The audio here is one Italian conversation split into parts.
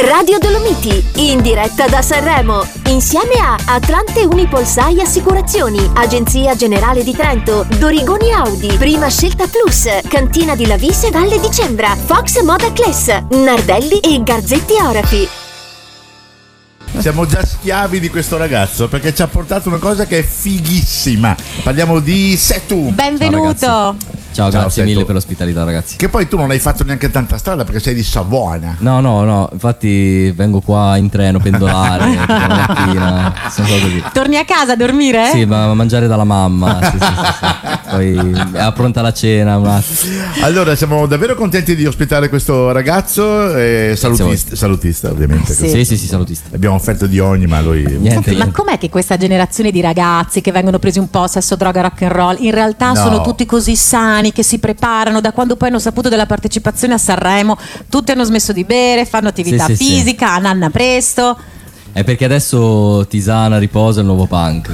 Radio Dolomiti, in diretta da Sanremo, insieme a Atlante Unipolsai Assicurazioni, Agenzia Generale di Trento, Dorigoni Audi, Prima Scelta Plus, Cantina di Lavisse Valle di Cembra, Fox Moda Class, Nardelli e Garzetti Orafi. Siamo già schiavi di questo ragazzo perché ci ha portato una cosa che è fighissima. Parliamo di Setu. Benvenuto. Ciao, grazie Setu. mille per l'ospitalità, ragazzi. Che poi tu non hai fatto neanche tanta strada perché sei di Savona. No, infatti vengo qua in treno pendolare la mattina, sono così. Torni a casa a dormire? Sì, ma a mangiare dalla mamma. Sì. Poi è pronta la cena un attimo. Allora, siamo davvero contenti di ospitare questo ragazzo, salutista ovviamente. Sì. Sì, salutista. Abbiamo offerto di ogni, ma lui Niente. Ma com'è che questa generazione di ragazzi che vengono presi un po' sesso, droga, rock and roll, in realtà No. sono tutti così sani, che si preparano? Da quando poi hanno saputo della partecipazione a Sanremo, tutti hanno smesso di bere, fanno attività Sì. fisica, a nanna presto. È perché adesso tisana, riposo è il nuovo punk.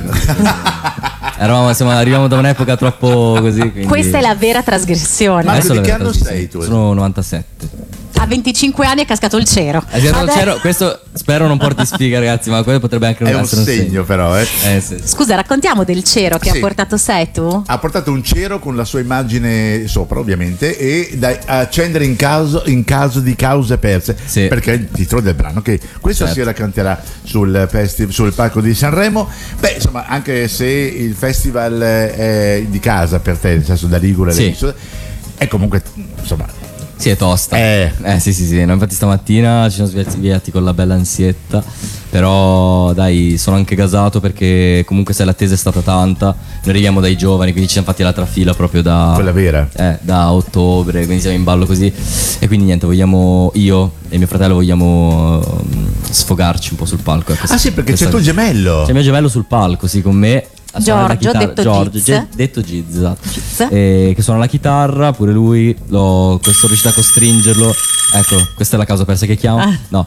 Arriviamo da un'epoca troppo così, quindi... Questa è la vera trasgressione. Ma- Adesso di la che vera anno trasgressione. sei tu? Sono 97. A 25 anni è cascato il cero. Questo spero non porti sfiga, ragazzi, ma quello potrebbe anche è un essere segno però. Sì. Scusa, raccontiamo del cero che Sì. ha portato Setu? Ha portato un cero con la sua immagine sopra ovviamente e da accendere in caso di cause perse, Sì. perché è il titolo del brano che questa Certo. sera canterà sul palco di Sanremo. Beh, insomma, anche se il festival è di casa per te, nel senso da Ligure, Sì. è comunque insomma Sì, è tosta. Sì. No, infatti stamattina ci siamo svegliati con la bella ansietta. Però dai, sono anche gasato perché comunque se l'attesa è stata tanta. Noi arriviamo dai giovani, quindi ci siamo fatti l'altra fila proprio da... quella vera. Da ottobre, quindi siamo in ballo così. E quindi niente, io e mio fratello vogliamo sfogarci un po' sul palco. Ah sì, perché c'è tuo gemello. C'è il mio gemello sul palco, sì, con me. a suonare la Giorgio, chitarra. detto Giorgio, Giz. detto Giz, esatto. Giz. Che suona la chitarra, pure lui. Sono riuscito a costringerlo. Ecco, questa è la causa persa che chiamo. Ah. No,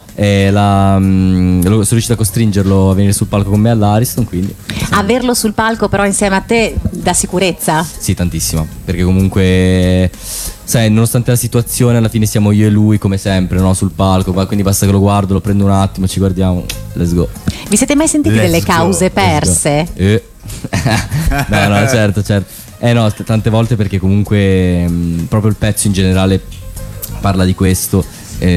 sono riuscito a costringerlo a venire sul palco con me all'Ariston, quindi Averlo sul palco però insieme a te dà sicurezza? sì, tantissimo. Perché comunque, sai, nonostante la situazione, alla fine siamo io e lui come sempre, no? Sul palco. Quindi basta che lo guardo, lo prendo un attimo, ci guardiamo. Let's go. Vi siete mai sentiti Let's delle go, cause let's go. perse? No, certo. No, tante volte perché comunque proprio il pezzo in generale parla di questo.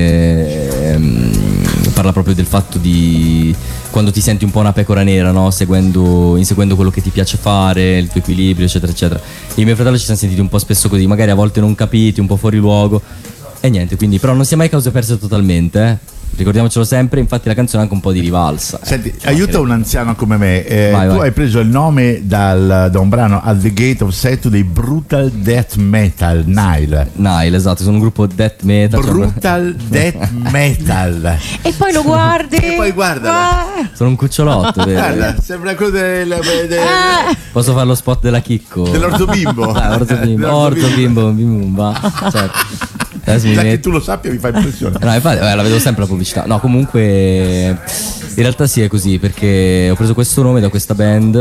Parla proprio del fatto di quando ti senti un po' una pecora nera, no? Inseguendo quello che ti piace fare, il tuo equilibrio, eccetera, eccetera. Io e mio fratello ci siamo sentiti un po' spesso così, magari a volte non capiti, un po' fuori luogo. E niente, quindi però non si è mai cause perse totalmente, ricordiamocelo sempre. Infatti la canzone è anche un po' di rivalsa. Senti, aiuta un anziano come me. Vai, tu vai. hai preso il nome da un brano At the Gate of Setu dei Brutal Death Metal Nile. Nile, esatto, sono un gruppo death metal. Brutal Death Metal. E poi lo guardi E poi guardalo. Sono un cucciolotto, vero? Guarda, sembra quello Posso fare lo spot della Chicco? dell'ortobimbo. Ortobimbo, bimba. Certo. Adesso mi Già che metto... tu lo sappia mi fa impressione. No, infatti, la vedo sempre la pubblicità. No, comunque in realtà sì, è così, perché ho preso questo nome da questa band.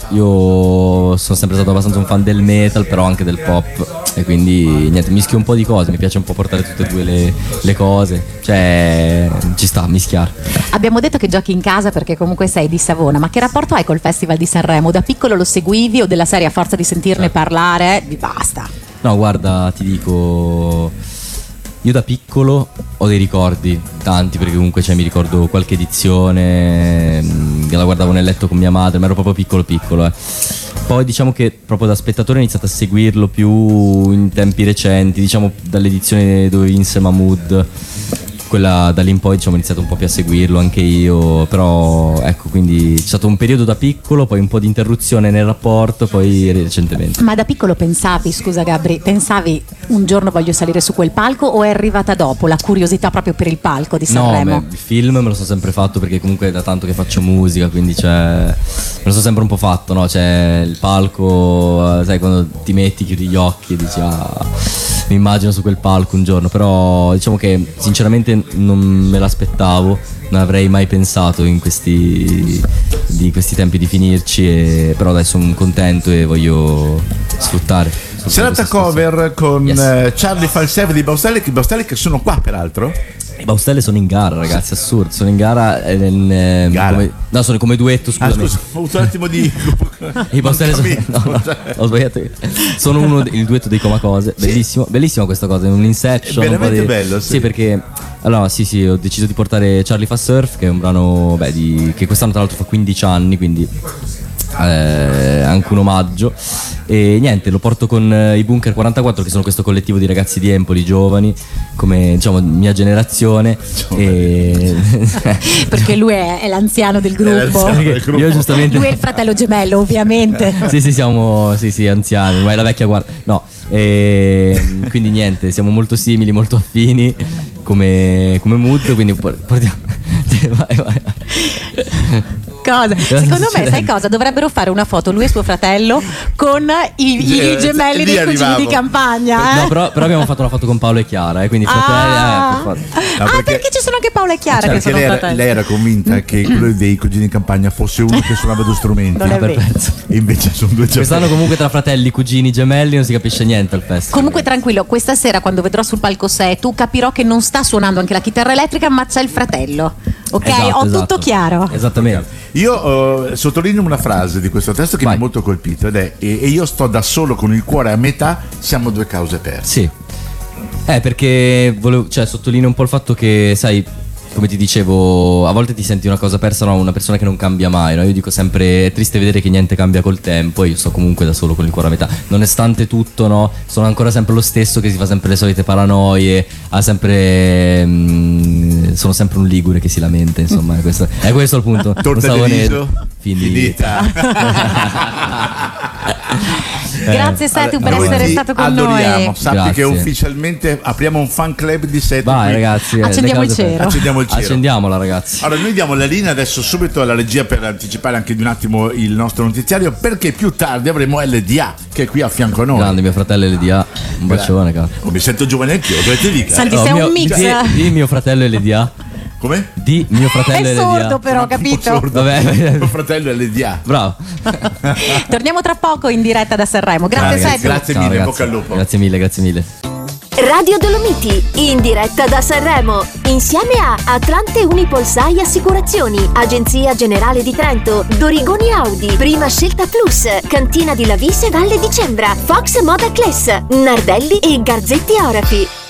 Io sono sempre stato abbastanza un fan del metal, però anche del pop. E quindi niente, mischio un po' di cose. Mi piace un po' portare tutte e due le cose. Cioè, ci sta a mischiare. Abbiamo detto che giochi in casa perché comunque sei di Savona, ma che rapporto hai col Festival di Sanremo? Da piccolo lo seguivi o della serie a forza di sentirne parlare vi basta? No, guarda, ti dico, io da piccolo ho dei ricordi, tanti, perché comunque mi ricordo qualche edizione, che la guardavo nel letto con mia madre, ma ero proprio piccolo. Poi diciamo che proprio da spettatore ho iniziato a seguirlo più in tempi recenti, diciamo dall'edizione dove vinse Mahmood. Quella da lì in poi diciamo ho iniziato un po' più a seguirlo anche io, però ecco, quindi c'è stato un periodo da piccolo, poi un po' di interruzione nel rapporto, poi recentemente. Ma da piccolo pensavi, scusa Gabri, un giorno voglio salire su quel palco o è arrivata dopo la curiosità proprio per il palco di Sanremo? No, il film me lo sono sempre fatto perché comunque è da tanto che faccio musica, quindi me lo sono sempre un po' fatto, no? C'è il palco, sai, quando ti metti, chiudi gli occhi e dici mi immagino su quel palco un giorno, però diciamo che sinceramente non me l'aspettavo, non avrei mai pensato di questi tempi di finirci, però adesso sono contento e voglio sfruttare. Serata cover con Yes. Charlie Falseve di Baustelli che sono qua peraltro. I Baustelle sono in gara, ragazzi, assurdo. Sono in gara, no, sono come duetto, scusami. Scusa, ho avuto un attimo di I Baustelle sono ho sbagliato. Sono il duetto dei Comacose. Bellissimo, bellissima questa cosa, è un Inception. È veramente un bello, sì, perché allora sì, ho deciso di portare Charlie Fa Surf, che è un brano che quest'anno tra l'altro fa 15 anni, quindi anche un omaggio. E niente, lo porto con i Bunker 44, che sono questo collettivo di ragazzi di Empoli, giovani, come diciamo mia generazione. Perché lui è l'anziano del gruppo. Io giustamente. Lui è il fratello gemello, ovviamente. Sì, siamo anziani, ma è la vecchia guardia. No, quindi niente, siamo molto simili, molto affini come mood, quindi portiamo. Vai. Cosa? Secondo me, sai cosa? Dovrebbero fare una foto lui e suo fratello con i gemelli dei cugini di campagna. No, però abbiamo fatto una foto con Paolo e Chiara, quindi fratelli. Perché ci sono anche Paolo e Chiara che sono fratelli. Lei era convinta che quello dei cugini di campagna fosse uno che suonava due strumenti. Non è vero. E invece sono due gemelli. Quest'anno comunque tra fratelli, cugini, gemelli non si capisce niente al festival. Comunque tranquillo, questa sera quando vedrò sul palco tu capirò che non sta suonando anche la chitarra elettrica, ma c'è il fratello. Ok, esatto, tutto chiaro. Esattamente. Io sottolineo una frase di questo testo che mi ha molto colpito ed è: e io sto da solo con il cuore a metà, siamo due cause perse. Sì. Perché sottolineo un po' il fatto che, sai, come ti dicevo, a volte ti senti una cosa persa, no? Una persona che non cambia mai, no? Io dico sempre, è triste vedere che niente cambia col tempo, e io sto comunque da solo con il cuore a metà, nonostante tutto, no? Sono ancora sempre lo stesso che si fa sempre le solite paranoie, sono sempre un ligure che si lamenta, insomma, è questo il punto. Torta di riso finita. Grazie Setu per essere stato con adoriamo. noi. Sappi che ufficialmente apriamo un fan club di Setu. Vai ragazzi, accendiamo il cielo. Accendiamola, ragazzi. Allora noi diamo la linea adesso subito alla regia per anticipare anche di un attimo il nostro notiziario, perché più tardi avremo LDA che è qui a fianco a noi. Grande mio fratello LDA, un bacione, cazzo. Mi sento giovane anch'io, dovete dire. Senti, sei un mix. Di mio fratello LDA. Come? Di mio fratello è LDA. sordo però, capito? Vabbè. Mio fratello LDA. Bravo. Torniamo tra poco in diretta da Sanremo. Grazie Setu. Grazie mille, bocca al lupo. Grazie mille. Radio Dolomiti, in diretta da Sanremo, insieme a Atlante Unipolsai Assicurazioni, Agenzia Generale di Trento, Dorigoni Audi, Prima Scelta Plus, Cantina di Lavise Valle di Cembra, Fox Moda Class, Nardelli e Garzetti Orafi.